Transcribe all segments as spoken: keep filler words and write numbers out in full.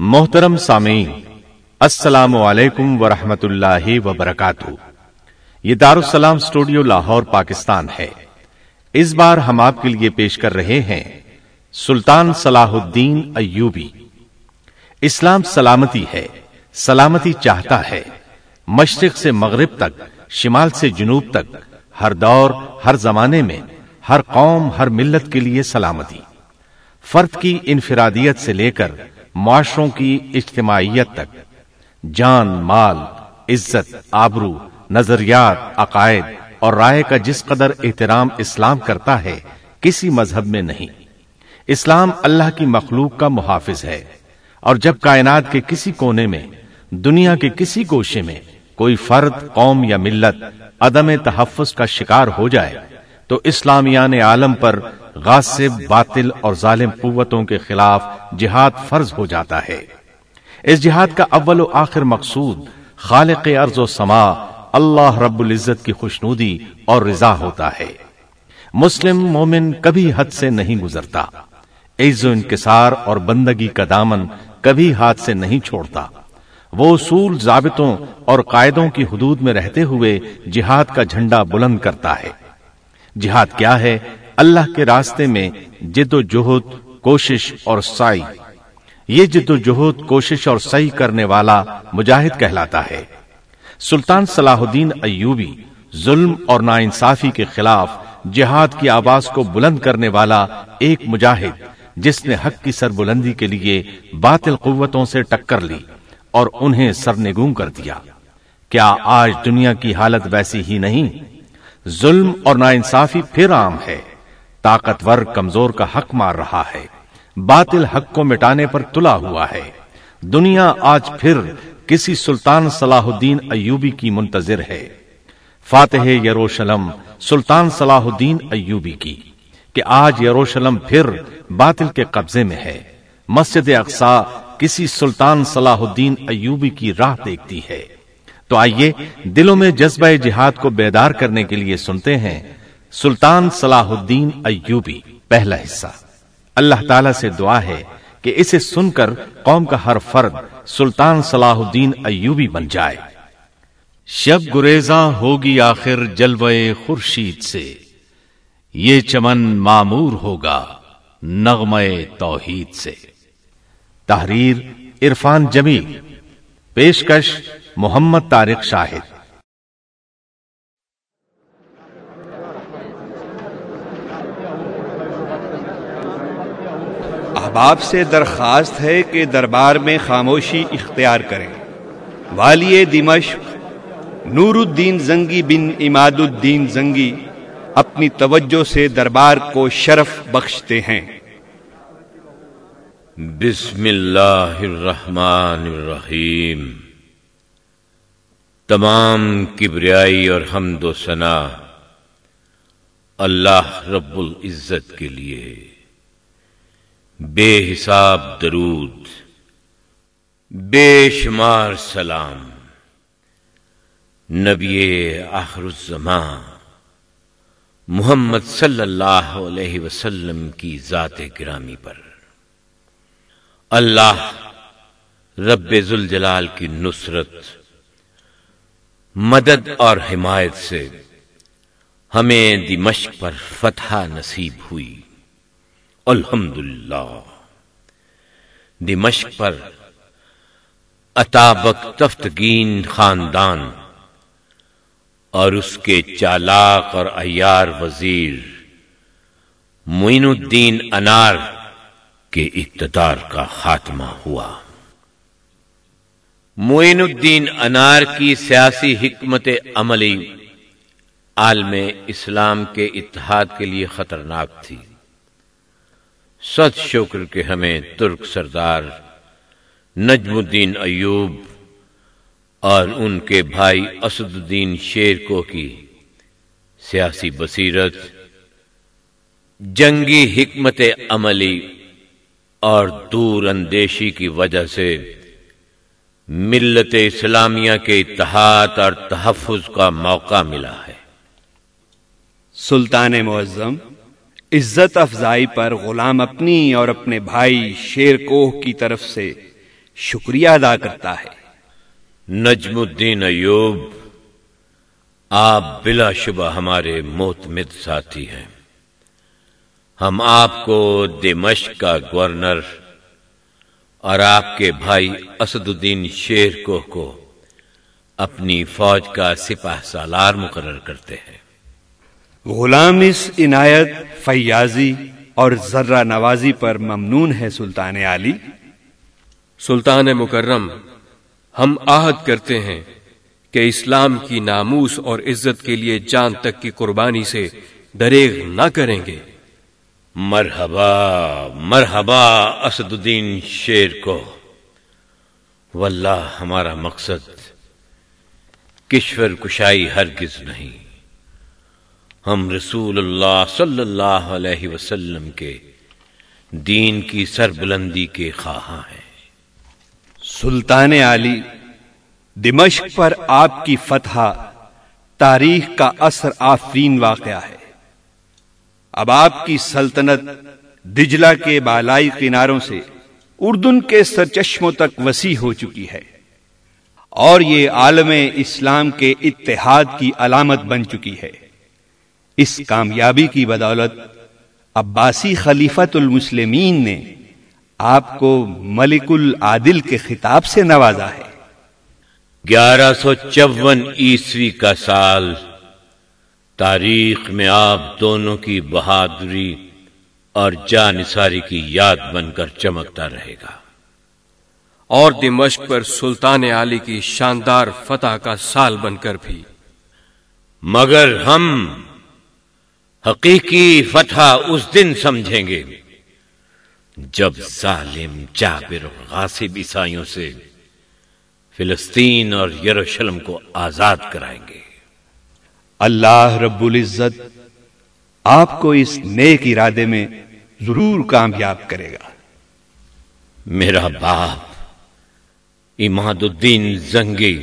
محترم سامعین، السلام علیکم ورحمۃ اللہ وبرکاتہ۔ یہ دارالسلام اسٹوڈیو لاہور پاکستان ہے۔ اس بار ہم آپ کے لیے پیش کر رہے ہیں سلطان صلاح الدین ایوبی۔ اسلام سلامتی ہے، سلامتی چاہتا ہے، مشرق سے مغرب تک، شمال سے جنوب تک، ہر دور ہر زمانے میں، ہر قوم ہر ملت کے لیے سلامتی۔ فرد کی انفرادیت سے لے کر معاشروں کی اجتماعیت تک، جان، مال، عزت، آبرو، نظریات، عقائد اور رائے کا جس قدر احترام اسلام کرتا ہے، کسی مذہب میں نہیں۔ اسلام اللہ کی مخلوق کا محافظ ہے، اور جب کائنات کے کسی کونے میں، دنیا کے کسی گوشے میں کوئی فرد، قوم یا ملت عدم تحفظ کا شکار ہو جائے تو اسلامیان عالم پر غاصب، باطل اور ظالم قوتوں کے خلاف جہاد فرض ہو جاتا ہے۔ اس جہاد کا اول و آخر مقصود خالق ارض و سما اللہ رب العزت کی خوشنودی اور رضا ہوتا ہے۔ مسلم مومن کبھی حد سے نہیں گزرتا، عز و انکسار اور بندگی کا دامن کبھی ہاتھ سے نہیں چھوڑتا۔ وہ اصول، ضابطوں اور قاعدوں کی حدود میں رہتے ہوئے جہاد کا جھنڈا بلند کرتا ہے۔ جہاد کیا ہے؟ اللہ کے راستے میں جد و جہد، کوشش اور سعی۔ یہ جد و جہد، کوشش اور سعی کرنے والا مجاہد کہلاتا ہے۔ سلطان صلاح الدین ایوبی ظلم اور ناانصافی کے خلاف جہاد کی آواز کو بلند کرنے والا ایک مجاہد، جس نے حق کی سربلندی کے لیے باطل قوتوں سے ٹکر لی اور انہیں سرنگوں کر دیا۔ کیا آج دنیا کی حالت ویسی ہی نہیں؟ ظلم اور ناانصافی پھر عام ہے، طاقتور کمزور کا حق مار رہا ہے، باطل حق کو مٹانے پر تلا ہوا ہے۔ دنیا آج پھر کسی سلطان صلاح الدین ایوبی کی منتظر ہے، فاتح یروشلم سلطان صلاح الدین ایوبی کی، کہ آج یروشلم پھر باطل کے قبضے میں ہے۔ مسجد اقصی کسی سلطان صلاح الدین ایوبی کی راہ دیکھتی ہے۔ تو آئیے دلوں میں جذبہ جہاد کو بیدار کرنے کے لیے سنتے ہیں سلطان صلاح الدین ایوبی، پہلا حصہ۔ اللہ تعالیٰ سے دعا ہے کہ اسے سن کر قوم کا ہر فرد سلطان صلاح الدین ایوبی بن جائے۔ شب گریزاں ہوگی آخر جلوے خورشید سے، یہ چمن معمور ہوگا نغمے توحید سے۔ تحریر عرفان جمیل، پیشکش محمد طارق شاہد۔ احباب سے درخواست ہے کہ دربار میں خاموشی اختیار کریں۔ والی دمشق نور الدین زنگی بن عماد الدین زنگی اپنی توجہ سے دربار کو شرف بخشتے ہیں۔ بسم اللہ الرحمن الرحیم۔ تمام کبریائی اور حمد و ثنا اللہ رب العزت کے لیے، بے حساب درود، بے شمار سلام نبی آخر الزمان محمد صلی اللہ علیہ وسلم کی ذات گرامی پر۔ اللہ رب ذوالجلال کی نصرت، مدد اور حمایت سے ہمیں دمشق پر فتح نصیب ہوئی، الحمدللہ۔ دمشق پر اتابک تفتگین خاندان اور اس کے چالاک اور عیار وزیر معین الدین انار کے اقتدار کا خاتمہ ہوا۔ معین الدین انار کی سیاسی حکمت عملی عالم اسلام کے اتحاد کے لیے خطرناک تھی۔ صد شکر کہ ہمیں ترک سردار نجم الدین ایوب اور ان کے بھائی اسد الدین شیرکو کی سیاسی بصیرت، جنگی حکمت عملی اور دور اندیشی کی وجہ سے ملت اسلامیہ کے اتحاد اور تحفظ کا موقع ملا ہے۔ سلطان معظم عزت افزائی پر غلام اپنی اور اپنے بھائی شیر کوہ کی طرف سے شکریہ ادا کرتا ہے۔ نجم الدین ایوب، آپ بلا شبہ ہمارے معتمد ساتھی ہیں۔ ہم آپ کو دمشق کا گورنر اور آپ کے بھائی اسد الدین شیر کوہ کو اپنی فوج کا سپہ سالار مقرر کرتے ہیں۔ غلام اس عنایت، فیاضی اور ذرہ نوازی پر ممنون ہے سلطان عالی۔ سلطان مکرم، ہم عہد کرتے ہیں کہ اسلام کی ناموس اور عزت کے لیے جان تک کی قربانی سے دریغ نہ کریں گے۔ مرحبا مرحبا اسد الدین شیر کو، واللہ ہمارا مقصد کشور کشائی ہرگز نہیں، ہم رسول اللہ صلی اللہ علیہ وسلم کے دین کی سربلندی کے خواہاں ہیں۔ سلطان عالی، دمشق پر آپ کی فتح تاریخ کا اثر آفرین واقعہ ہے۔ اب آپ کی سلطنت دجلہ کے بالائی کناروں سے اردن کے سرچشموں تک وسیع ہو چکی ہے، اور یہ عالم اسلام کے اتحاد کی علامت بن چکی ہے۔ اس کامیابی کی بدولت عباسی خلیفۃ المسلمین نے آپ کو ملک العادل کے خطاب سے نوازا ہے۔ گیارہ سو چون عیسوی کا سال تاریخ میں آپ دونوں کی بہادری اور جانثاری کی یاد بن کر چمکتا رہے گا، اور دمشق پر سلطان عالی کی شاندار فتح کا سال بن کر بھی۔ مگر ہم حقیقی فتح اس دن سمجھیں گے جب ظالم جابر اور غاصب عیسائیوں سے فلسطین اور یروشلم کو آزاد کرائیں گے۔ اللہ رب العزت آپ کو اس نیک ارادے میں ضرور کامیاب کرے گا۔ میرا باپ عماد الدین زنگی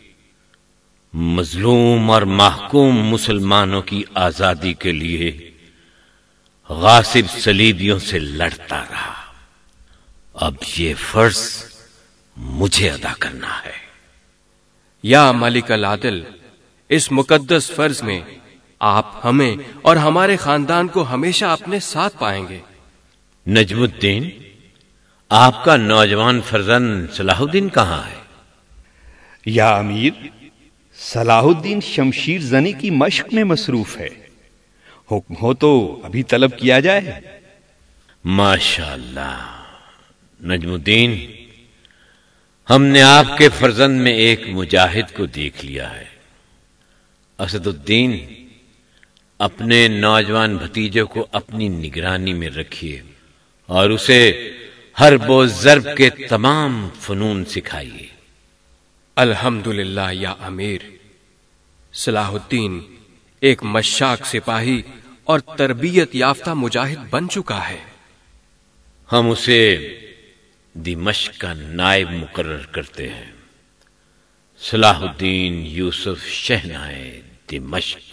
مظلوم اور محکوم مسلمانوں کی آزادی کے لیے غاصب صلیبیوں سے لڑتا رہا، اب یہ فرض مجھے ادا کرنا ہے۔ یا ملک العادل، اس مقدس فرض میں آپ ہمیں اور ہمارے خاندان کو ہمیشہ اپنے ساتھ پائیں گے۔ نجم الدین، آپ کا نوجوان فرزند صلاح الدین کہاں ہے؟ یا امیر، صلاح الدین شمشیر زنی کی مشق میں مصروف ہے، حکم ہو تو ابھی طلب کیا جائے۔ ماشاء اللہ نجم الدین، ہم نے آپ کے فرزند میں ایک مجاہد کو دیکھ لیا ہے۔ اسد الدین، اپنے نوجوان بھتیجے کو اپنی نگرانی میں رکھیے اور اسے حرب و ضرب کے تمام فنون سکھائیے۔ الحمدللہ یا امیر، صلاح الدین ایک مشاق سپاہی اور تربیت یافتہ مجاہد بن چکا ہے۔ ہم اسے دمشق کا نائب مقرر کرتے ہیں۔ صلاح الدین یوسف شہنائے دمشق۔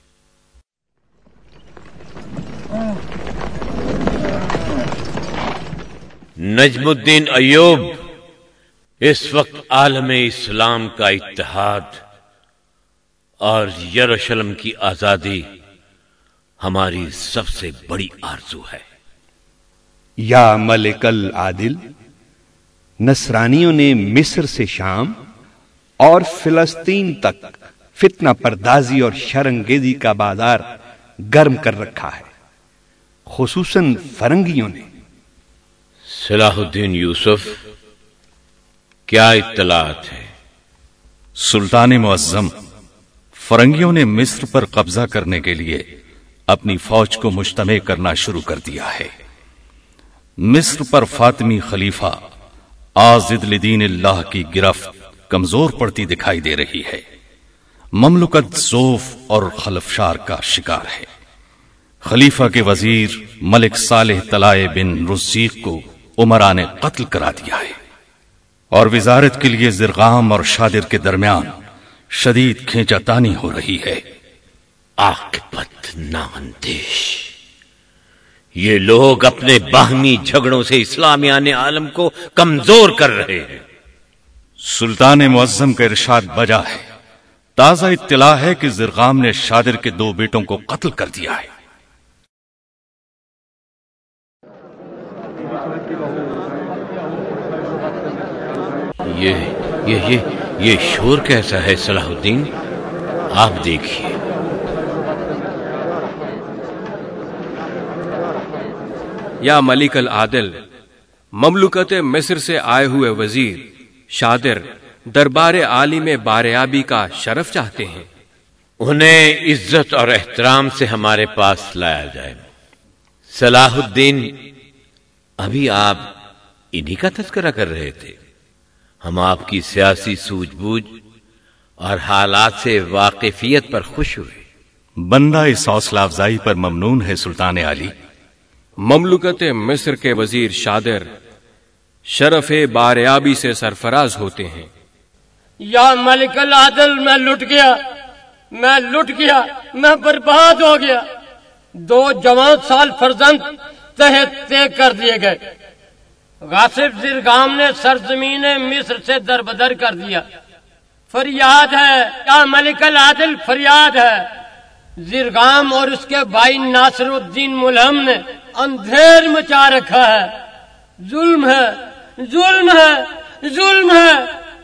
نجم الدین ایوب، اس وقت عالم اسلام کا اتحاد اور یروشلم کی آزادی ہماری سب سے بڑی آرزو ہے۔ یا ملک العادل، نصرانیوں نے مصر سے شام اور فلسطین تک فتنہ پردازی اور شرانگیزی کا بازار گرم کر رکھا ہے، خصوصاً فرنگیوں نے۔ صلاح الدین یوسف، کیا اطلاعات ہے؟ سلطان معظم، فرنگیوں نے مصر پر قبضہ کرنے کے لیے اپنی فوج کو مجتمع کرنا شروع کر دیا ہے۔ مصر پر فاطمی خلیفہ عاضد لدین اللہ کی گرفت کمزور پڑتی دکھائی دے رہی ہے۔ مملکت ضعف اور خلفشار کا شکار ہے۔ خلیفہ کے وزیر ملک صالح طلائع بن رزیق کو عمرا نے قتل کرا دیا ہے، اور وزارت کے لیے زرغام اور شادر کے درمیان شدید کھینچا تانی ہو رہی ہے۔ عاقبت نااندیش، یہ لوگ اپنے باہمی جھگڑوں سے اسلامیان عالم کو کمزور کر رہے ہیں۔ سلطان معظم کا ارشاد بجا ہے، تازہ اطلاع ہے کہ زرغام نے شادر کے دو بیٹوں کو قتل کر دیا ہے۔ یہ یہ یہ یہ شور کیسا ہے صلاح الدین؟ آپ دیکھیے۔ یا ملک العادل، مملکت مصر سے آئے ہوئے وزیر شادر دربار عالی میں باریابی کا شرف چاہتے ہیں، انہیں عزت اور احترام سے ہمارے پاس لایا جائے۔ صلاح الدین، ابھی آپ انہی کا تذکرہ کر رہے تھے۔ ہم آپ کی سیاسی سوجھ بوجھ اور حالات سے واقفیت پر خوش ہوئے۔ بندہ اس حوصلہ افزائی پر ممنون ہے سلطان عالی۔ مملکت مصر کے وزیر شادر شرف باریابی سے سرفراز ہوتے ہیں۔ یا ملک العادل، میں لٹ گیا، میں لٹ گیا، میں برباد ہو گیا۔ دو جوان سال فرزند تحت طے کر دیے گئے۔ غاصب زرغام نے سرزمین مصر سے دربدر کر دیا۔ فریاد ہے یا ملک العادل، فریاد ہے۔ زرغام اور اس کے بھائی ناصر الدین ملہم نے اندھیر مچا رکھا ہے۔ ظلم ہے، ظلم ہے، ظلم ہے۔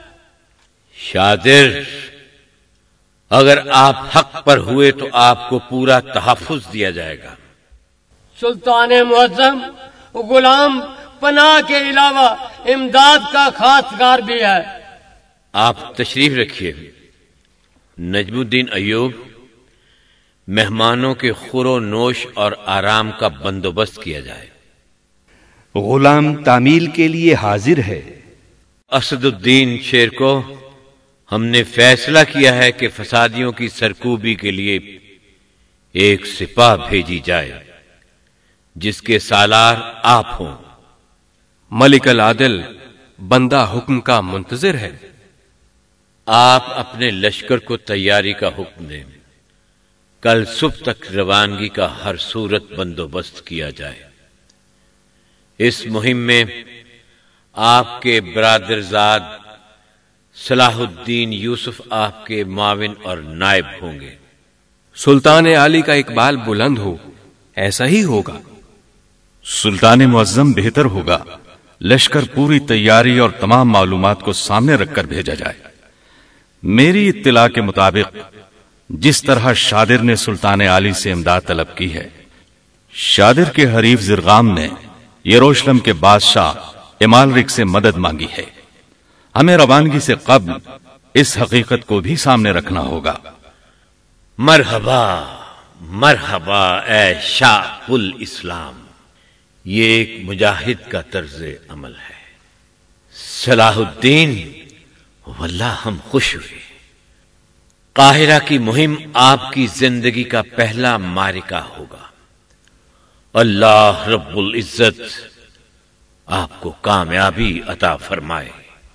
شادر، اگر آپ حق پر ہوئے تو آپ کو پورا تحفظ دیا جائے گا۔ سلطان معظم، غلام پناہ کے علاوہ امداد کا خاصگار بھی ہے۔ آپ تشریف رکھیے۔ نجم الدین ایوب، مہمانوں کے خور و نوش اور آرام کا بندوبست کیا جائے۔ غلام تعمیل کے لیے حاضر ہے۔ اسد الدین شیر کو ہم نے فیصلہ کیا ہے کہ فسادیوں کی سرکوبی کے لیے ایک سپاہ بھیجی جائے جس کے سالار آپ ہوں۔ ملک العادل، بندہ حکم کا منتظر ہے۔ آپ اپنے لشکر کو تیاری کا حکم دیں۔ کل صبح تک روانگی کا ہر صورت بندوبست کیا جائے۔ اس مہم میں آپ کے برادرزاد صلاح الدین یوسف آپ کے معاون اور نائب ہوں گے۔ سلطان عالی کا اقبال بلند ہو، ایسا ہی ہوگا۔ سلطان معظم، بہتر ہوگا لشکر پوری تیاری اور تمام معلومات کو سامنے رکھ کر بھیجا جائے۔ میری اطلاع کے مطابق جس طرح شادر نے سلطان عالی سے امداد طلب کی ہے، شادر کے حریف زرغام نے یروشلم کے بادشاہ امالرک سے مدد مانگی ہے۔ ہمیں روانگی سے قبل اس حقیقت کو بھی سامنے رکھنا ہوگا۔ مرحبا مرحبا اے شاہ الاسلام، یہ ایک مجاہد کا طرز عمل ہے۔ صلاح الدین، واللہ ہم خوش ہوئے۔ قاہرہ کی مہم آپ کی زندگی کا پہلا معرکہ ہوگا۔ اللہ رب العزت آپ کو کامیابی عطا فرمائے۔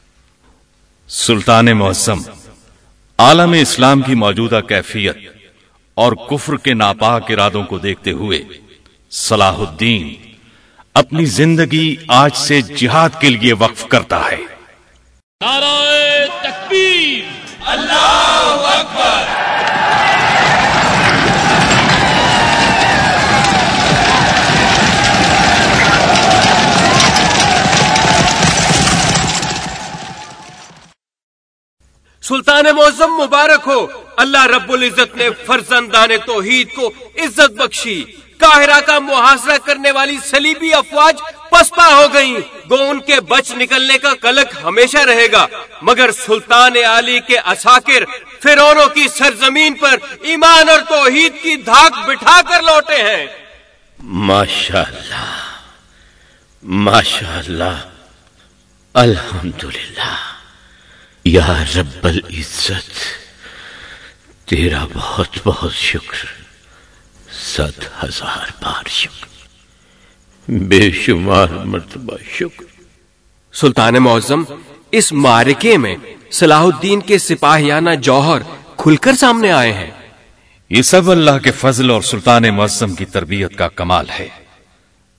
سلطان معظم، عالم اسلام کی موجودہ کیفیت اور کفر کے ناپاک ارادوں کو دیکھتے ہوئے صلاح الدین اپنی زندگی آج سے جہاد کے لیے وقف کرتا ہے۔ نعرہ تکبیر، اللہ اکبر۔ سلطان معظم مبارک ہو، اللہ رب العزت نے فرزندان توحید کو عزت بخشی۔ قاہرہ کا محاصرہ کرنے والی صلیبی افواج پسپا ہو گئیں، گو ان کے بچ نکلنے کا کلک ہمیشہ رہے گا، مگر سلطان عالی کے عساکر فرعونوں کی سرزمین پر ایمان اور توحید کی دھاک بٹھا کر لوٹے ہیں۔ ماشاءاللہ ماشاءاللہ، الحمدللہ۔ یا رب العزت، تیرا بہت بہت شکر، صد ہزار بار شکر، بے شمار مرتبہ شکر۔ سلطان معظم، اس معرکے میں صلاح الدین کے سپاہیانہ جوہر کھل کر سامنے آئے ہیں۔ یہ سب اللہ کے فضل اور سلطان معظم کی تربیت کا کمال ہے۔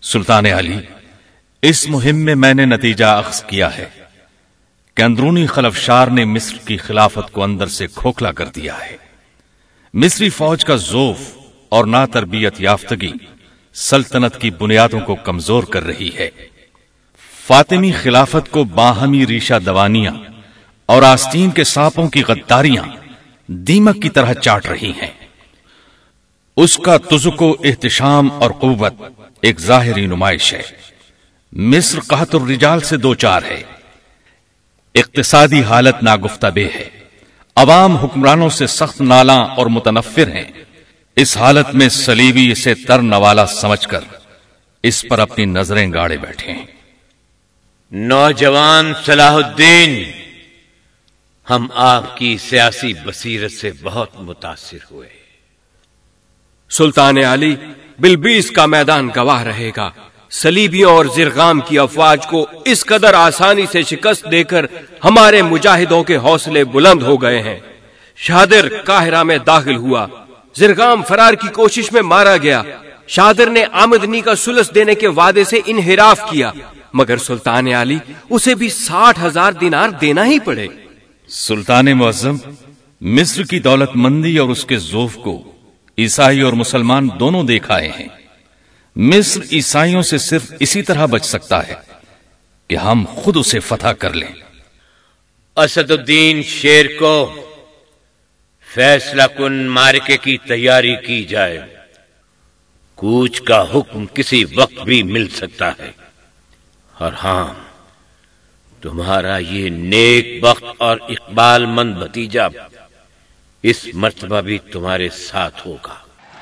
سلطان علی، اس مہم میں میں نے نتیجہ اخذ کیا ہے کہ اندرونی خلفشار نے مصر کی خلافت کو اندر سے کھوکھلا کر دیا ہے۔ مصری فوج کا ذوف اور نا تربیت یافتگی سلطنت کی بنیادوں کو کمزور کر رہی ہے۔ فاطمی خلافت کو باہمی ریشہ دوانیاں اور آستین کے سانپوں کی غداریاں دیمک کی طرح چاٹ رہی ہیں۔ اس کا تزک و احتشام اور قوت ایک ظاہری نمائش ہے۔ مصر قحط الرجال سے دو چار ہے، اقتصادی حالت ناگفتہ بے ہے، عوام حکمرانوں سے سخت نالاں اور متنفر ہیں۔ اس حالت میں صلیبی اسے تر نوالا سمجھ کر اس پر اپنی نظریں گاڑے بیٹھے ہیں۔ نوجوان صلاح الدین، ہم آپ کی سیاسی بصیرت سے بہت متاثر ہوئے۔ سلطان علی، بلبیس کا میدان گواہ رہے گا، صلیبیوں اور زرغام کی افواج کو اس قدر آسانی سے شکست دے کر ہمارے مجاہدوں کے حوصلے بلند ہو گئے ہیں۔ شادر قاہرہ میں داخل ہوا، زرغام فرار کی کوشش میں مارا گیا۔ شادر نے آمدنی کا ثلث دینے کے وعدے سے انحراف کیا، مگر سلطان علی اسے بھی ساٹھ ہزار دینار دینا ہی پڑے۔ سلطان معظم، مصر کی دولت مندی اور اس کے ذوف کو عیسائی اور مسلمان دونوں دیکھ آئے ہیں۔ مصر عیسائیوں سے صرف اسی طرح بچ سکتا ہے کہ ہم خود اسے فتح کر لیں۔ اسد الدین شیر کو فیصلہ کن معرکے کی تیاری کی جائے۔ کوچ کا حکم کسی وقت بھی مل سکتا ہے، اور ہاں، تمہارا یہ نیک بخت اور اقبال مند بھتیجا اس مرتبہ بھی تمہارے ساتھ ہوگا۔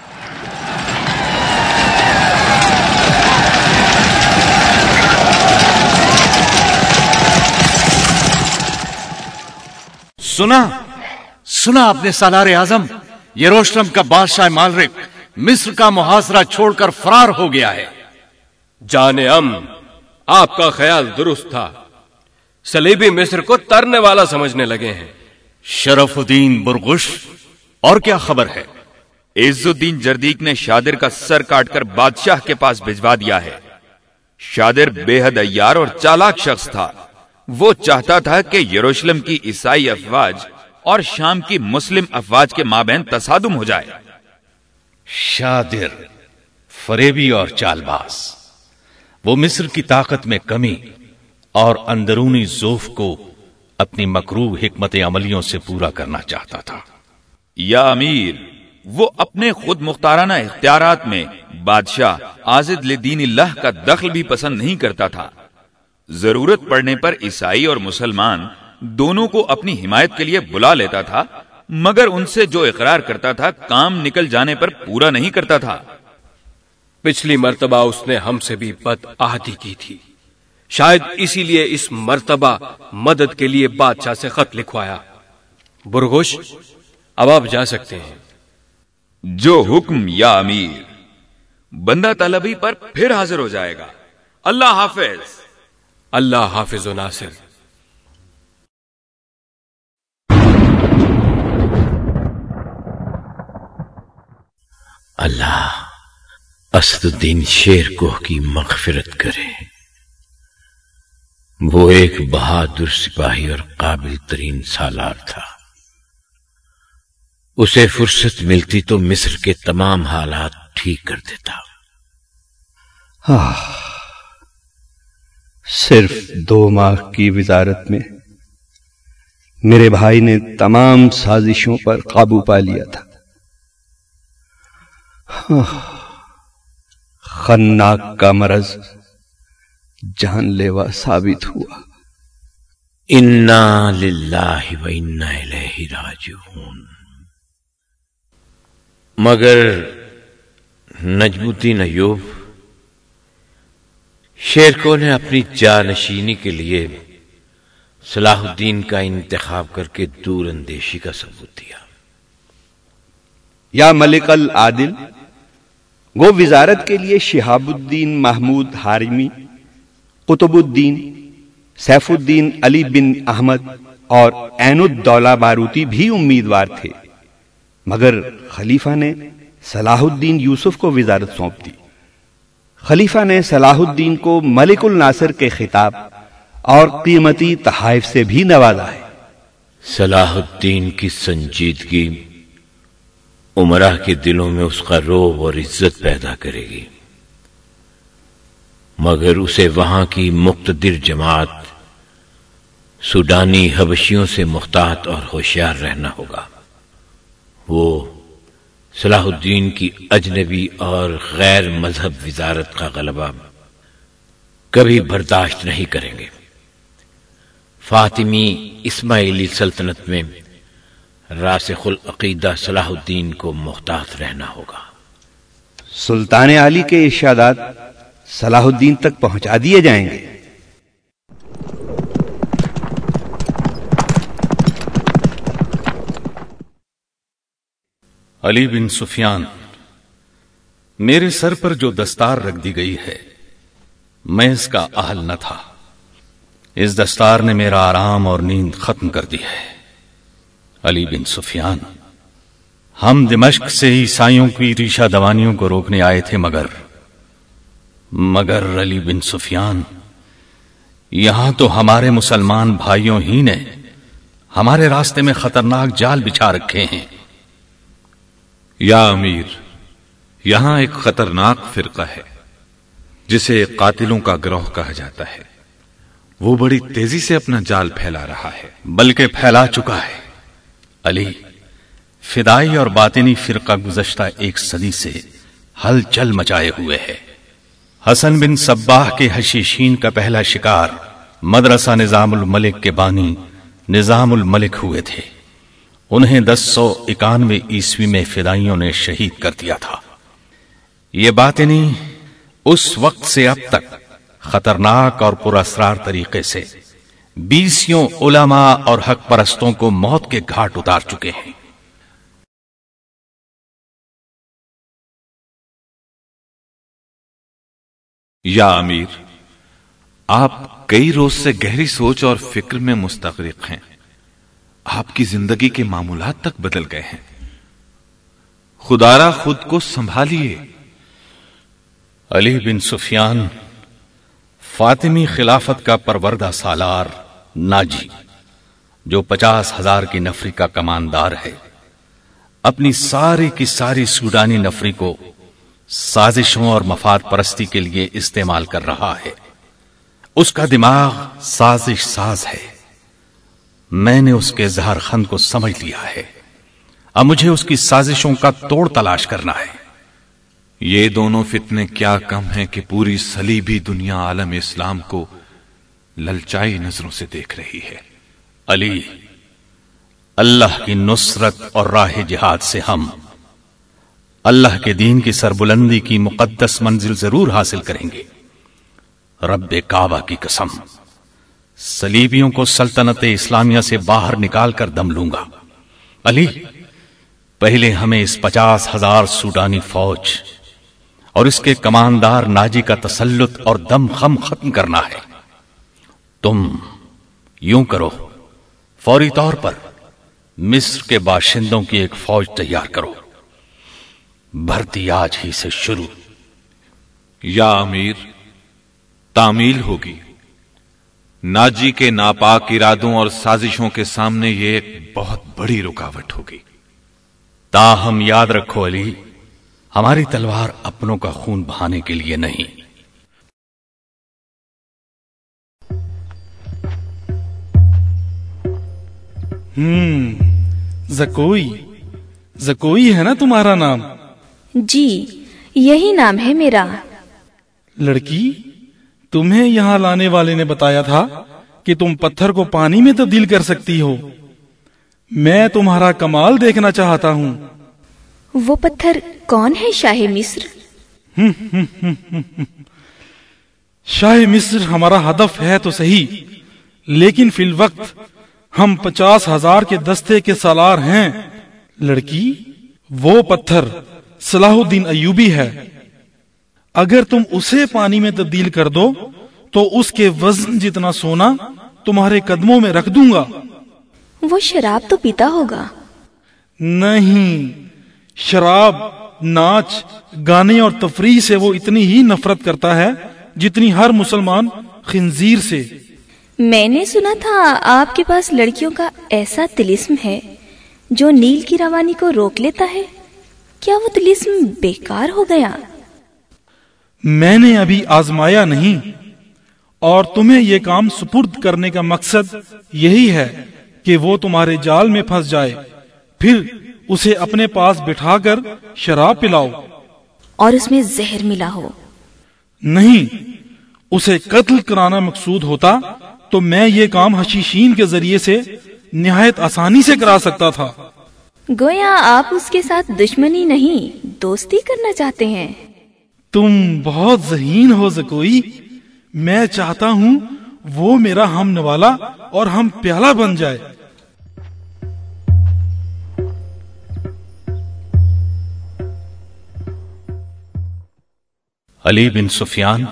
سنا سنا اپنے سالار اعظم، یروشلم کا بادشاہ مالرک مصر کا محاصرہ چھوڑ کر فرار ہو گیا ہے۔ جان ام، آپ کا خیال درست تھا، صلیبی مصر کو ترنے والا سمجھنے لگے ہیں۔ شرف الدین برغش، اور کیا خبر ہے؟ عز الدین جردیک نے شادر کا سر کاٹ کر بادشاہ کے پاس بھجوا دیا ہے۔ شادر بے حد عیار اور چالاک شخص تھا۔ وہ چاہتا تھا کہ یروشلم کی عیسائی افواج اور شام کی مسلم افواج کے مابین تصادم ہو جائے۔ شادر فریبی اور چال باز، وہ مصر کی طاقت میں کمی اور اندرونی ذوف کو اپنی مکروہ حکمت عملیوں سے پورا کرنا چاہتا تھا۔ یا امیر، وہ اپنے خود مختارانہ اختیارات میں بادشاہ عاضد لدین اللہ کا دخل بھی پسند نہیں کرتا تھا۔ ضرورت پڑنے پر عیسائی اور مسلمان دونوں کو اپنی حمایت کے لیے بلا لیتا تھا، مگر ان سے جو اقرار کرتا تھا کام نکل جانے پر پورا نہیں کرتا تھا۔ پچھلی مرتبہ اس نے ہم سے بھی بد عہدی کی تھی، شاید اسی لیے اس مرتبہ مدد کے لیے بادشاہ سے خط لکھوایا۔ برغش، اب آپ جا سکتے ہیں۔ جو حکم یا امیر، بندہ طلبی پر پھر حاضر ہو جائے گا۔ اللہ حافظ۔ اللہ حافظ و ناصر۔ اللہ اسد الدین شیر کوہ کی مغفرت کرے۔ وہ ایک بہادر سپاہی اور قابل ترین سالار تھا۔ اسے فرصت ملتی تو مصر کے تمام حالات ٹھیک کر دیتا۔ آہ، صرف دو ماہ کی وزارت میں میرے بھائی نے تمام سازشوں پر قابو پا لیا تھا۔ خناق کا مرض جان لیوا ثابت ہوا۔ انا للہ و انا الیہ راجعون۔ مگر نجم الدین ایوب، شیرکو نے اپنی جانشینی کے لیے صلاح الدین کا انتخاب کر کے دور اندیشی کا ثبوت دیا۔ یا ملک العادل، وہ وزارت کے لیے شہاب الدین محمود حارمی، قطب الدین، سیف الدین علی بن احمد اور عین الدولہ باروتی بھی امیدوار تھے، مگر خلیفہ نے صلاح الدین یوسف کو وزارت سونپ دی۔ خلیفہ نے صلاح الدین کو ملک الناصر کے خطاب اور قیمتی تحائف سے بھی نوازا ہے۔ صلاح الدین کی سنجیدگی امراء کے دلوں میں اس کا رعب اور عزت پیدا کرے گی، مگر اسے وہاں کی مقتدر جماعت سوڈانی حبشیوں سے محتاط اور ہوشیار رہنا ہوگا۔ وہ صلاح الدین کی اجنبی اور غیر مذہب وزارت کا غلبہ کبھی برداشت نہیں کریں گے۔ فاطمی اسماعیلی سلطنت میں راسخ العقیدہ صلاح الدین کو محتاط رہنا ہوگا۔ سلطان علی کے ارشادات صلاح الدین تک پہنچا دیے جائیں گے۔ علی بن سفیان، میرے سر پر جو دستار رکھ دی گئی ہے میں اس کا اہل نہ تھا۔ اس دستار نے میرا آرام اور نیند ختم کر دی ہے۔ علی بن سفیان، ہم دمشق سے عیسائیوں کی ریشہ دوانیوں کو روکنے آئے تھے، مگر مگر علی بن سفیان، یہاں تو ہمارے مسلمان بھائیوں ہی نے ہمارے راستے میں خطرناک جال بچھا رکھے ہیں۔ یا امیر، یہاں ایک خطرناک فرقہ ہے جسے قاتلوں کا گروہ کہا جاتا ہے۔ وہ بڑی تیزی سے اپنا جال پھیلا رہا ہے، بلکہ پھیلا چکا ہے۔ علی، فدائی اور باطنی فرقہ گزشتہ ایک صدی سے ہلچل مچائے ہوئے ہے۔ حسن بن صباح کے حشیشین کا پہلا شکار مدرسہ نظام الملک کے بانی نظام الملک ہوئے تھے۔ انہیں دس سو اکانوے عیسوی میں فدائیوں نے شہید کر دیا تھا۔ یہ باطنی اس وقت سے اب تک خطرناک اور پراسرار طریقے سے بیسیوں علماء اور حق پرستوں کو موت کے گھاٹ اتار چکے ہیں۔ یا امیر، آپ کئی روز سے گہری سوچ اور فکر میں مستغرق ہیں۔ آپ کی زندگی کے معمولات تک بدل گئے ہیں۔ خدارا خود کو سنبھالیے۔ علی بن سفیان، فاطمی خلافت کا پروردہ سالار ناجی، جو پچاس ہزار کی نفری کا کماندار ہے، اپنی ساری کی ساری سوڈانی نفری کو سازشوں اور مفاد پرستی کے لیے استعمال کر رہا ہے۔ اس کا دماغ سازش ساز ہے۔ میں نے اس کے زہر خند کو سمجھ لیا ہے۔ اب مجھے اس کی سازشوں کا توڑ تلاش کرنا ہے۔ یہ دونوں فتنے کیا کم ہیں کہ پوری صلیبی دنیا عالم اسلام کو للچائی نظروں سے دیکھ رہی ہے۔ علی، اللہ کی نصرت اور راہ جہاد سے ہم اللہ کے دین کی سربلندی کی مقدس منزل ضرور حاصل کریں گے۔ رب کعبہ کی قسم، صلیبیوں کو سلطنت اسلامیہ سے باہر نکال کر دم لوں گا۔ علی، پہلے ہمیں اس پچاس ہزار سوڈانی فوج اور اس کے کماندار ناجی کا تسلط اور دم خم ختم کرنا ہے۔ تم یوں کرو، فوری طور پر مصر کے باشندوں کی ایک فوج تیار کرو۔ بھرتی آج ہی سے شروع۔ یا امیر، تعمیل ہوگی۔ ناجی کے ناپاک ارادوں اور سازشوں کے سامنے یہ ایک بہت بڑی رکاوٹ ہوگی۔ تاہم یاد رکھو علی، ہماری تلوار اپنوں کا خون بہانے کے لیے نہیں۔ ہم زکوئی زکوئی ہے نا تمہارا نام؟ جی، یہی نام ہے میرا۔ لڑکی، تمہیں یہاں لانے والے نے بتایا تھا کہ تم پتھر کو پانی میں تبدیل کر سکتی ہو۔ میں تمہارا کمال دیکھنا چاہتا ہوں۔ وہ پتھر کون ہے شاہ مصر؟ شاہ مصر ہمارا ہدف ہے تو صحیح، لیکن فی الوقت ہم پچاس ہزار کے دستے کے سالار ہیں۔ لڑکی، وہ پتھر صلاح الدین ایوبی ہے۔ اگر تم اسے پانی میں تبدیل کر دو تو اس کے وزن جتنا سونا تمہارے قدموں میں رکھ دوں گا۔ وہ شراب تو پیتا ہوگا؟ نہیں، شراب ناچ گانے اور تفریح سے وہ اتنی ہی نفرت کرتا ہے جتنی ہر مسلمان خنزیر سے۔ میں نے سنا تھا آپ کے پاس لڑکیوں کا ایسا طلسم ہے جو نیل کی روانی کو روک لیتا ہے، کیا وہ طلسم بیکار ہو گیا؟ میں نے ابھی آزمایا نہیں، اور تمہیں یہ کام سپرد کرنے کا مقصد یہی ہے کہ وہ تمہارے جال میں پھنس جائے، پھر اسے اپنے پاس بٹھا کر شراب پلاؤ۔ اور اس میں زہر ملا ہو؟ نہیں، اسے قتل کرانا مقصود ہوتا تو میں یہ کام حشیشین کے ذریعے سے نہایت آسانی سے کرا سکتا تھا۔ گویا آپ اس کے ساتھ دشمنی نہیں دوستی کرنا چاہتے ہیں۔ تم بہت ذہین ہو زکوئی، میں چاہتا ہوں وہ میرا ہم نوالا اور ہم پیالہ بن جائے۔ علی بن سفیان،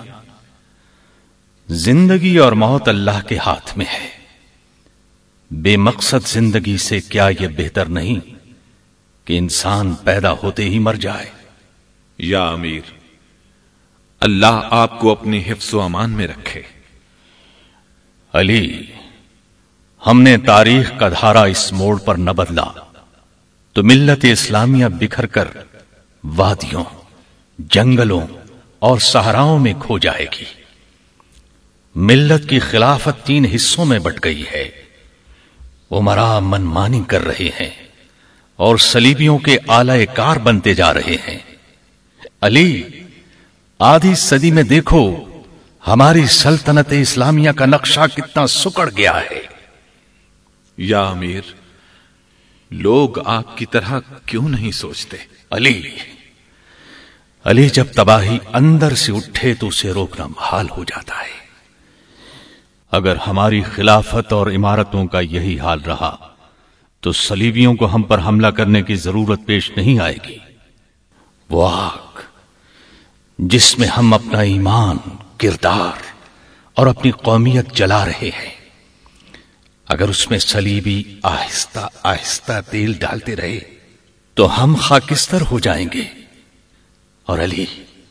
زندگی اور موت اللہ کے ہاتھ میں ہے۔ بے مقصد زندگی سے کیا یہ بہتر نہیں کہ انسان پیدا ہوتے ہی مر جائے؟ یا امیر، اللہ آپ کو اپنی حفظ و امان میں رکھے۔ علی، ہم نے تاریخ کا دھارا اس موڑ پر نہ بدلا تو ملت اسلامیہ بکھر کر وادیوں، جنگلوں اور صحراؤں میں کھو جائے گی۔ ملت کی خلافت تین حصوں میں بٹ گئی ہے۔ امراء منمانی کر رہے ہیں اور صلیبیوں کے آلہ کار بنتے جا رہے ہیں۔ علی، آدھی صدی میں دیکھو ہماری سلطنت اسلامیہ کا نقشہ کتنا سکڑ گیا ہے۔ یا امیر، لوگ آپ کی طرح کیوں نہیں سوچتے؟ علی علی جب تباہی اندر سے اٹھے تو اسے روکنا محال ہو جاتا ہے۔ اگر ہماری خلافت اور عمارتوں کا یہی حال رہا تو صلیبیوں کو ہم پر حملہ کرنے کی ضرورت پیش نہیں آئے گی۔ وہ آگ جس میں ہم اپنا ایمان، کردار اور اپنی قومیت جلا رہے ہیں، اگر اس میں صلیبی آہستہ آہستہ تیل ڈالتے رہے تو ہم خاکستر ہو جائیں گے۔ اور علی،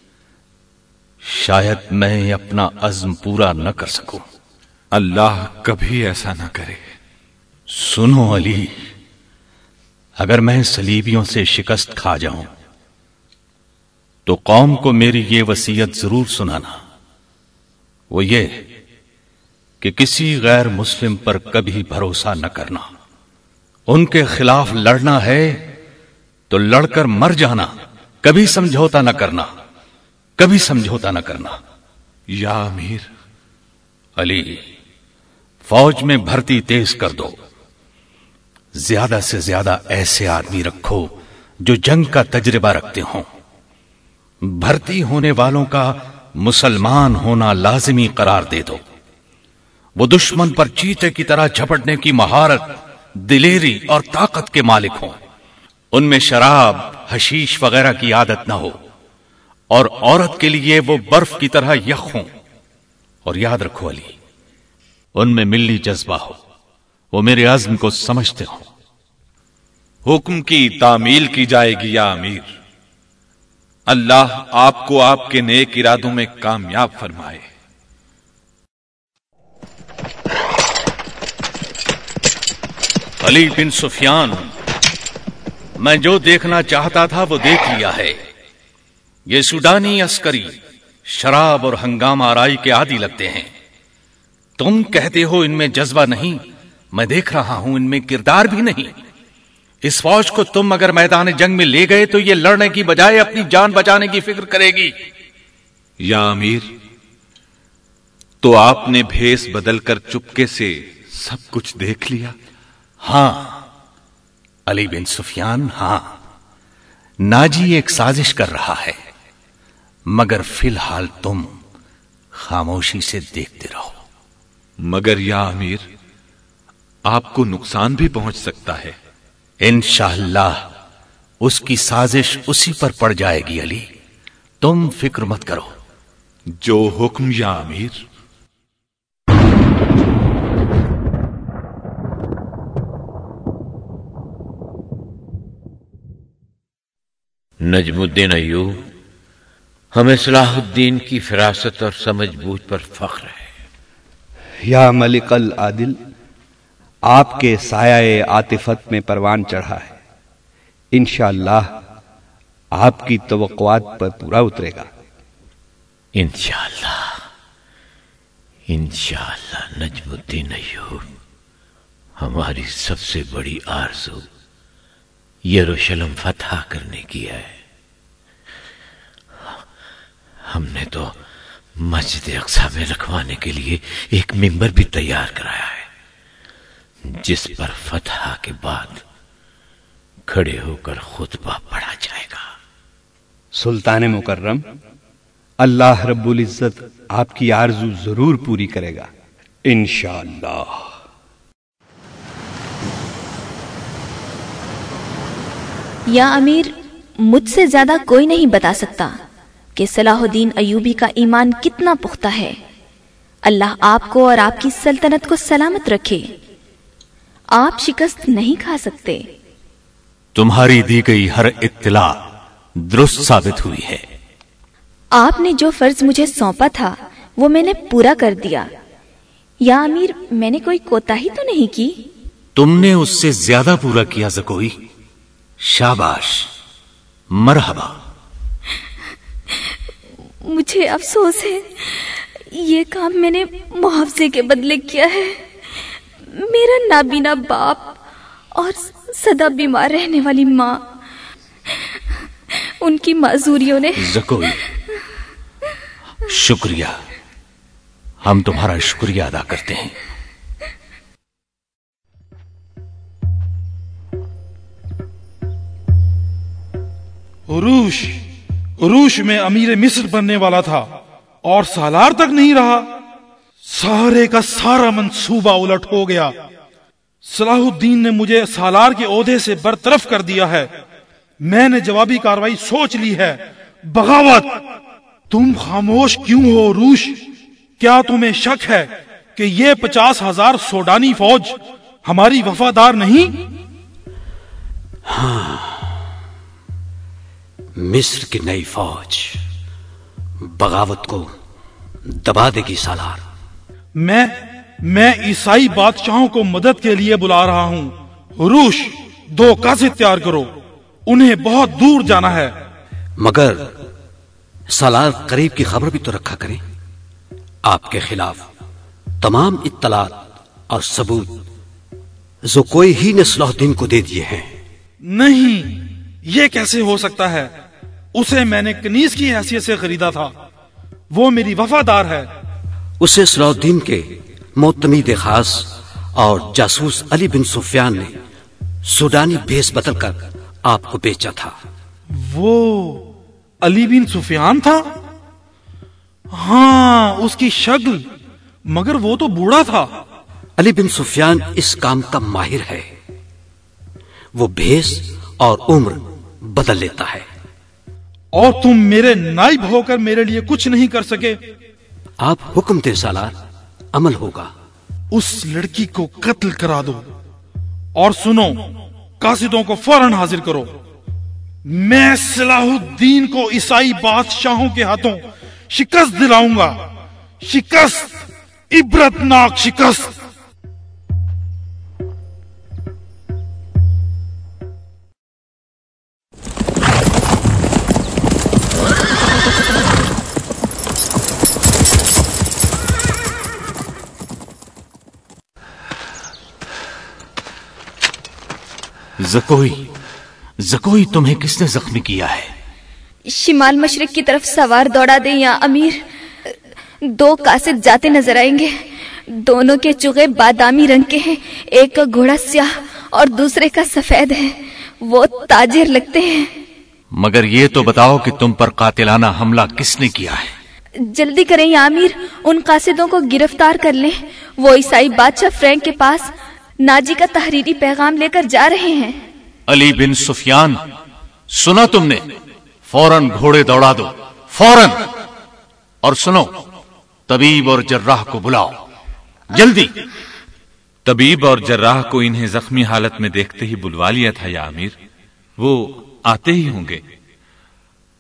شاید میں اپنا عزم پورا نہ کر سکوں۔ اللہ کبھی ایسا نہ کرے۔ سنو علی، اگر میں صلیبیوں سے شکست کھا جاؤں تو قوم کو میری یہ وصیت ضرور سنانا، وہ یہ کہ کسی غیر مسلم پر کبھی بھروسہ نہ کرنا۔ ان کے خلاف لڑنا ہے تو لڑ کر مر جانا، کبھی سمجھوتا نہ کرنا، کبھی سمجھوتا نہ کرنا۔ یا امیر، علی، فوج میں بھرتی تیز کر دو۔ زیادہ سے زیادہ ایسے آدمی رکھو جو جنگ کا تجربہ رکھتے ہوں۔ بھرتی ہونے والوں کا مسلمان ہونا لازمی قرار دے دو۔ وہ دشمن پر چیتے کی طرح جھپٹنے کی مہارت، دلیری اور طاقت کے مالک ہوں۔ ان میں شراب، حشیش وغیرہ کی عادت نہ ہو، اور عورت کے لیے وہ برف کی طرح یخ ہوں۔ اور یاد رکھو علی، ان میں ملی جذبہ ہو، وہ میرے عزم کو سمجھتے ہوں۔ حکم کی تعمیل کی جائے گی یا امیر۔ اللہ آپ کو آپ کے نیک ارادوں میں کامیاب فرمائے۔ علی بن سفیان، میں جو دیکھنا چاہتا تھا وہ دیکھ لیا ہے۔ یہ سوڈانی عسکری شراب اور ہنگامہ آرائی کے عادی لگتے ہیں۔ تم کہتے ہو ان میں جذبہ نہیں، میں دیکھ رہا ہوں ان میں کردار بھی نہیں۔ اس فوج کو تم اگر میدان جنگ میں لے گئے تو یہ لڑنے کی بجائے اپنی جان بچانے کی فکر کرے گی۔ یا امیر، تو آپ نے بھیس بدل کر چپکے سے سب کچھ دیکھ لیا؟ ہاں علی بن سفیان، ہاں، ناجی ایک سازش کر رہا ہے، مگر فی الحال تم خاموشی سے دیکھتے رہو۔ مگر یا امیر، آپ کو نقصان بھی پہنچ سکتا ہے۔ انشاءاللہ اس کی سازش اسی پر پڑ جائے گی علی، تم فکر مت کرو۔ جو حکم یا امیر۔ نجم الدین ایوب، ہمیں صلاح الدین کی فراست اور سمجھ بوجھ پر فخر ہے۔ یا ملک العادل، آپ کے سایہ عاطفت میں پروان چڑھا ہے، انشاءاللہ آپ کی توقعات پر پورا اترے گا۔ انشاءاللہ انشاءاللہ نجم الدین ایوب، ہماری سب سے بڑی آرزو یروشلم فتح کرنے کی ہے۔ ہم نے تو مسجد اقصی میں رکھوانے کے لیے ایک ممبر بھی تیار کرایا ہے، جس پر فتح کے بعد کھڑے ہو کر خطبہ پڑھا جائے گا۔ سلطان مکرم، اللہ رب العزت آپ کی آرزو ضرور پوری کرے گا انشاءاللہ۔ یا امیر، مجھ سے زیادہ کوئی نہیں بتا سکتا کہ صلاح الدین ایوبی کا ایمان کتنا پختہ ہے۔ اللہ آپ کو اور آپ کی سلطنت کو سلامت رکھے۔ آپ شکست نہیں کھا سکتے۔ تمہاری دی گئی ہر اطلاع درست ثابت ہوئی ہے۔ آپ نے جو فرض مجھے سونپا تھا وہ میں نے پورا کر دیا۔ یا امیر، میں نے کوئی کوتاہی تو نہیں کی؟ تم نے اس سے زیادہ پورا کیا زکوئی، شاباش، مرحبا۔ مجھے افسوس ہے، یہ کام میں نے معاوضے کے بدلے کیا ہے۔ میرا نابینا باپ اور سدا بیمار رہنے والی ماں، ان کی معذوریوں نے… زکوئی، شکریہ، ہم تمہارا شکریہ ادا کرتے ہیں۔ عروش عروش میں امیر مصر بننے والا تھا اور سالار تک نہیں رہا۔ سارے کا سارا منصوبہ الٹ ہو گیا۔ صلاح الدین نے مجھے سالار کے عہدے سے برطرف کر دیا ہے۔ میں نے جوابی کارروائی سوچ لی ہے، بغاوت۔ تم خاموش کیوں ہو عروش؟ کیا تمہیں شک ہے کہ یہ پچاس ہزار سوڈانی فوج ہماری وفادار نہیں؟ ہاں، مصر کی نئی فوج بغاوت کو دبا دے گی سالار۔ میں میں عیسائی بادشاہوں کو مدد کے لیے بلا رہا ہوں۔ عروش، دو قاصد تیار کرو، انہیں بہت دور جانا ہے۔ مگر سالار قریب کی خبر بھی تو رکھا کریں۔ آپ کے خلاف تمام اطلاعات اور ثبوت زکوئی ہی نے صلاح الدین کو دے دیے ہیں۔ نہیں، یہ کیسے ہو سکتا ہے؟ اسے میں نے کنیز کی حیثیت سے خریدا تھا، وہ میری وفادار ہے۔ اسے صلاح الدین کے معتمد خاص اور جاسوس علی بن سفیان نے سوڈانی بھیس بدل کر آپ کو بیچا تھا۔ وہ علی بن سفیان تھا؟ ہاں، اس کی شکل، مگر وہ تو بوڑھا تھا۔ علی بن سفیان اس کام کا ماہر ہے، وہ بھیس اور عمر بدل لیتا ہے۔ اور تم میرے نائب ہو کر میرے لیے کچھ نہیں کر سکے؟ آپ حکم دے سالار، عمل ہوگا۔ اس لڑکی کو قتل کرا دو، اور سنو، قاصدوں کو فوراً حاضر کرو۔ میں صلاح الدین کو عیسائی بادشاہوں کے ہاتھوں شکست دلاؤں گا، شکست، عبرتناک شکست۔ زکوئی زکوئی تمہیں کس نے زخمی کیا ہے؟ شمال مشرق کی طرف سوار دوڑا دیں یا امیر۔ دو قاصد جاتے نظر آئیں گے، دونوں کے چوغے بادامی رنگ کے ہیں، ایک کا گھوڑا سیاہ اور دوسرے کا سفید ہے، وہ تاجر لگتے ہیں۔ مگر یہ تو بتاؤ کہ تم پر قاتلانہ حملہ کس نے کیا ہے؟ جلدی کریں یا امیر، ان قاصدوں کو گرفتار کر لیں، وہ عیسائی بادشاہ فرینک کے پاس ناجی کا تحریری پیغام لے کر جا رہے ہیں۔ علی بن سفیان، سنا تم نے؟ فوراً گھوڑے دوڑا دو، فوراً۔ اور سنو، طبیب اور جراح کو بلاؤ، جلدی۔ طبیب اور جراح کو انہیں زخمی حالت میں دیکھتے ہی بلوا لیا تھا یا امیر، وہ آتے ہی ہوں گے۔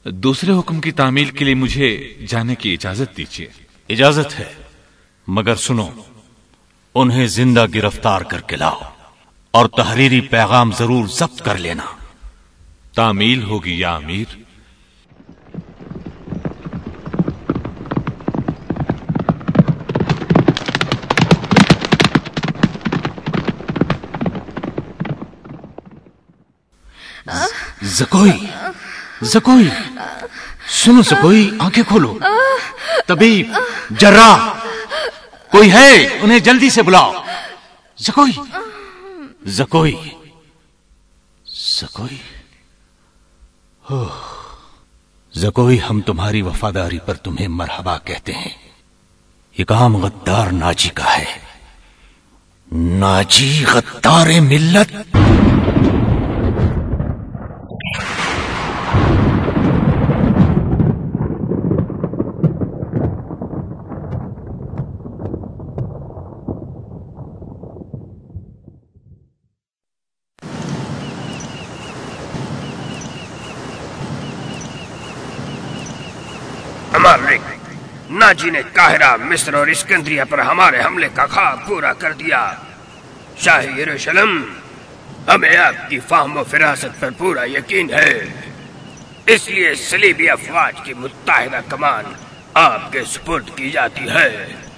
دوسرے حکم کی تعمیل کے لیے مجھے جانے کی اجازت دیجیے۔ اجازت ہے، مگر سنو، انہیں زندہ گرفتار کر کے لاؤ اور تحریری پیغام ضرور ضبط کر لینا۔ تعمیل ہوگی یا امیر۔ زکوئی زکوئی سنو، زکوئی آنکھیں کھولو۔ طبیب، جراح، کوئی ہے؟ انہیں جلدی سے بلاؤ۔ زکوئی زکوئی زکوئی زکوئی ہم تمہاری وفاداری پر تمہیں مرحبا کہتے ہیں۔ یہ کام غدار ناجی کا ہے۔ ناجی غدار ملت۔ ناجی نے قاہرہ، مصر اور اسکندریہ پر ہمارے حملے کا خواب پورا کر دیا۔ شاہ یروشلم، ہمیں آپ کی فہم و فراست پر پورا یقین ہے، اس لیے صلیبی افواج کی متحدہ کمان آپ کے سپرد کی جاتی ہے۔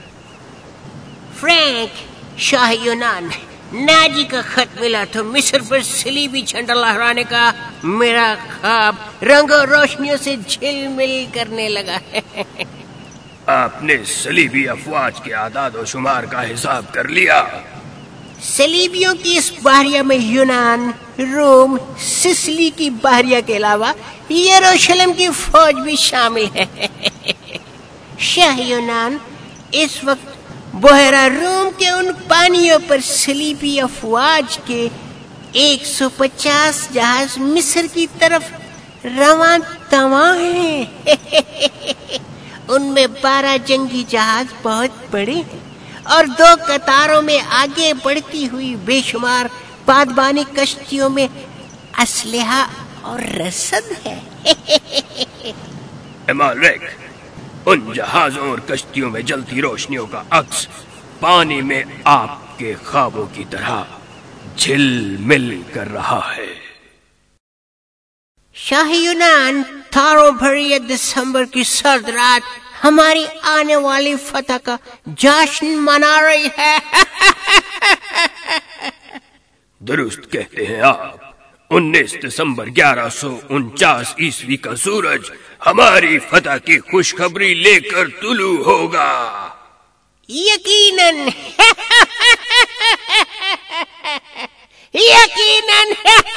فرینک، شاہ یونان، ناجی کا خط ملا تو مصر پر صلیبی جھنڈا لہرانے کا میرا خواب رنگ و روشنیوں سے جھل مل کرنے لگا ہے۔ آپ نے صلیبی افواج کے اعداد و شمار کا حساب کر لیا؟ صلیبیوں کی اس بحریہ میں یونان، روم، سسلی کی بحریہ کے علاوہ یروشلم کی فوج بھی شامل ہے۔ شاہ یونان، اس وقت بحیرہ روم کے ان پانیوں پر صلیبی افواج کے ایک سو پچاس جہاز مصر کی طرف روان تواں ہیں۔ ان میں بارہ جنگی جہاز بہت بڑے ہیں اور دو قطاروں میں آگے بڑھتی ہوئی بے شمار بادبانی کشتیوں میں اسلحہ اور رسد ہے۔ امالک، ان جہازوں اور کشتیوں میں جلتی روشنیوں کا عکس پانی میں آپ کے خوابوں کی طرح جھل مل کر رہا ہے۔ شاہ یونان، تاروں بھری دسمبر کی سرد رات ہماری آنے والی فتح کا جشن منا رہی ہے۔ درست کہتے ہیں آپ۔ انیس دسمبر گیارہ سو انچاس عیسوی کا سورج ہماری فتح کی خوشخبری لے کر طلوع ہوگا۔ یقیناً یقیناً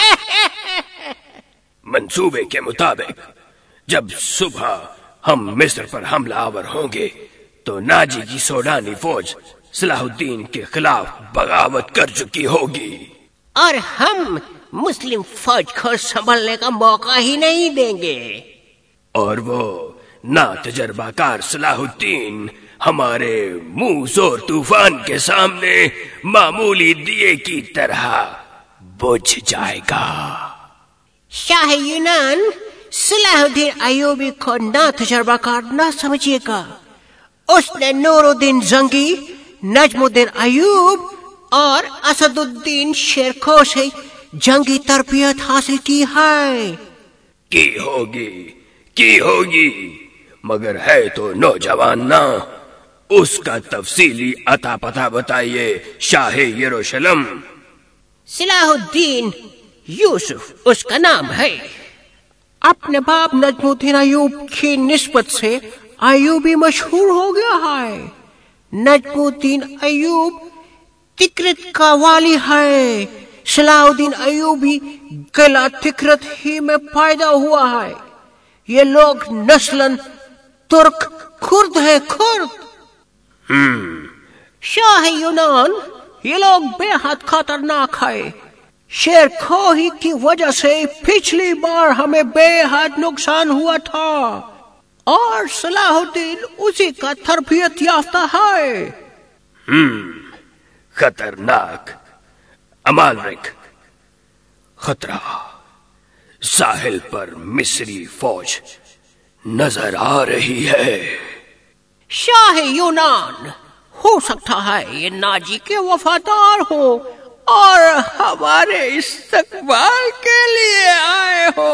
منصوبے کے مطابق جب صبح ہم مصر پر حملہ آور ہوں گے تو ناجی کی سوڈانی فوج صلاح الدین کے خلاف بغاوت کر چکی ہوگی، اور ہم مسلم فوج کو سنبھلنے کا موقع ہی نہیں دیں گے، اور وہ نا تجربہ کار صلاح الدین ہمارے منہ زور طوفان کے سامنے معمولی دیے کی طرح بجھ جائے گا۔ شاہ یونان، صلاح الدین ایوبی کو نا تجربہ کار نہ سمجھیے گا۔ اس نے نور الدین زنگی، نجم الدین ایوب اور اسد الدین شیرخو سے جنگی تربیت حاصل کی ہے۔ کی ہوگی کی ہوگی مگر ہے تو نوجوان نا۔ اس کا تفصیلی عطا پتہ بتائیے شاہ یروشلم۔ صلاح الدین یوسف اس کا نام ہے۔ اپنے باپ نجم الدین ایوب کی نسبت سے ایوبی مشہور ہو گیا ہے۔ نجم الدین ایوب تکرت کا والی ہے۔ صلاح الدین ایوبی قلعہ تکرت ہی میں پیدا ہوا ہے۔ یہ لوگ نسلاً ترک کرد ہے، کرد۔ شاہ یونان، یہ لوگ بے حد خطرناک ہے۔ شیر کھوہی کی وجہ سے پچھلی بار ہمیں بے حد نقصان ہوا تھا، اور صلاح الدین اسی کا تربیت یافتہ ہے۔ ہم خطرناک، امالرک، خطرہ، ساحل پر مصری فوج नजर आ रही है। शाह यूनान, हो सकता है ये नाजी के वफादार हो और हमारे इस्तकबाल के लिए आए हो।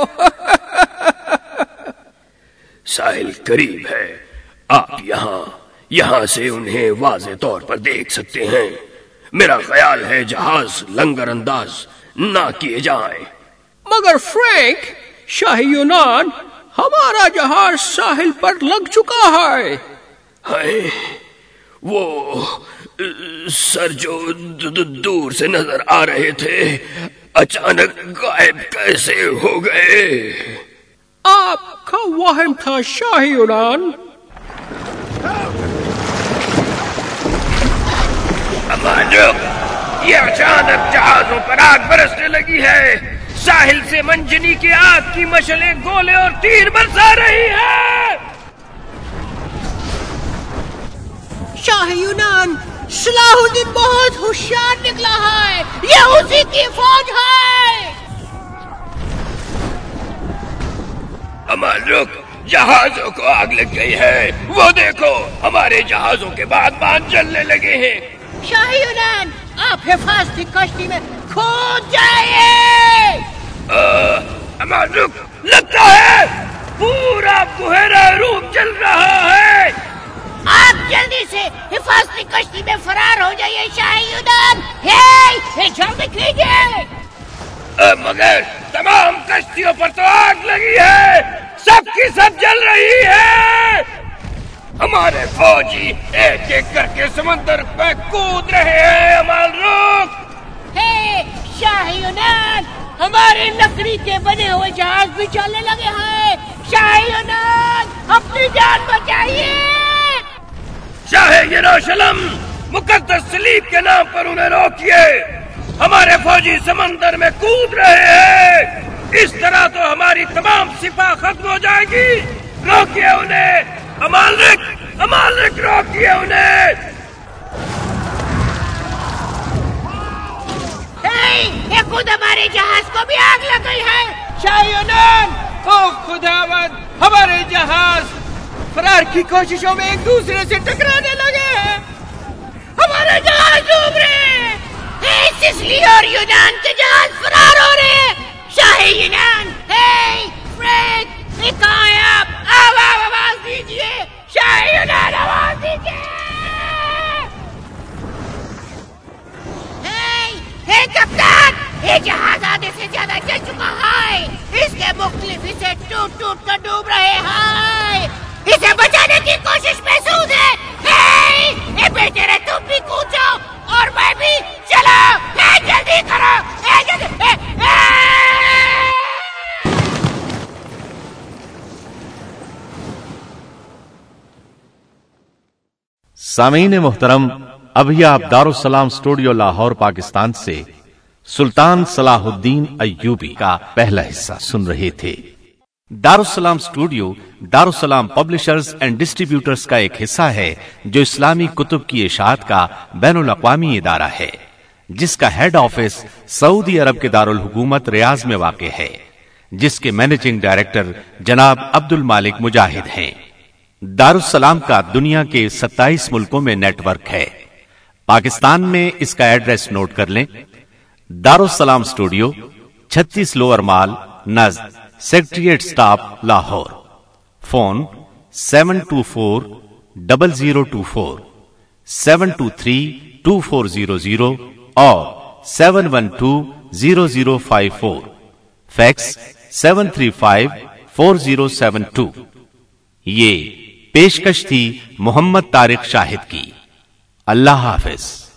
साहिल करीब है, आप यहाँ यहाँ से उन्हें वाज़े तौर पर देख सकते हैं। मेरा ख्याल है जहाज लंगर अंदाज ना किए जाएं। मगर फ्रैंक, शाह यूनान, हमारा जहाज साहिल पर लग चुका है। है वो सर जो दूर से नजर आ रहे थे अचानक गायब कैसे हो गए? आपका वहम था शाह यूनान। ये अचानक जहाजों पर आग बरसने लगी है। साहिल से मंजनी के आग की मशलें गोले और तीर बरसा रही है। शाह यूनान, सलाहुद्दीन बहुत होशियार निकला है। ये उसी की फौज है। अमल रुक, जहाजों को आग लग गई है। वो देखो, हमारे जहाजों के बाद बांध जलने लगे हैं। शाह यूनान, आप हिफाजती कश्ती में कूद जाइए। अमल रुक, लगता है पूरा बुहेरा रूप जल रहा है। आप जल्दी से हिफाजती कश्ती में फरार हो जाइए शाह यूनान। हे, जल्दी कीजिए। मगर तमाम कश्तियों पर तो आग लगी है, सबकी सब जल रही है। हमारे फौजी एक एक करके समंदर पे कूद रहे हैं। अमल रुक। हे शाह यूनान, हमारे लकड़ी के बने हुए जहाज भी चलने लगे हैं। शाह यूनान, अपनी जान बचाइए। शाह यरूशलेम, मुकद्दस सलीब के नाम पर उन्हें रोकिए। हमारे फौजी समंदर में कूद रहे हैं। इस तरह तो हमारी तमाम सिपा खत्म हो जाएगी। रोकिए उन्हें। अमालिक, अमालिक, रोकिए उन्हें। ये खुद हमारे जहाज को भी आग लग गई है। शाह यूनान, ओ खुदावंद, हमारे जहाज फरार की कोशिशों में एक दूसरे से टकराने लगे हैं। हमारे जहाज डूब रहे हैं। सिसली और यूनान के जहाज फरार हो रहे हैं। शाह यूनान, हे फ्रैंक, कहाँ हैं आप? आवाज आवाज दीजिए। शाह यूनान, आवाज दीजिए। हे कप्तान, ये जहाज आधे से ज्यादा जल चुका है। इसके मुख्तलिफ हिस्से टूट टूट कर डूब रहे हैं। इसे बचाने की कोशिश महसूस है। हे, ए बेटे रे, तुम भी कूद जाओ और मैं भी। चलो, ए, जल्दी करो। ए, जल्दी, ए, ए। सामीन मोहतरम, अभी आप दारुस्सलाम स्टूडियो लाहौर पाकिस्तान से सुल्तान सलाहुद्दीन अय्यूबी का पहला हिस्सा सुन रहे थे। Darussalam studio Darussalam publishers and distributors का एक हिस्सा है जो इस्लामी कुतुब की इशाअत का बैनुल अक़वामी इदारा है, जिसका हेड ऑफिस सऊदी अरब के दारुल हुकूमत रियाज में वाक़ है, जिसके मैनेजिंग डायरेक्टर जनाब अब्दुल मालिक मुजाहिद हैं। दारुस्सलाम का दुनिया के सत्ताईस मुल्कों में नेटवर्क है। पाकिस्तान में इसका एड्रेस नोट कर लें। दारुस्सलाम स्टूडियो, छत्तीस लोअर माल, नज़द secretariat staff, Lahore. Phone seven two four double zero two four seven two three two four zero zero और seven one two zero zero five four. Fax seven three five four zero seven two. ये पेशकश थी मोहम्मद तारिक शाहिद की। अल्लाह हाफिज।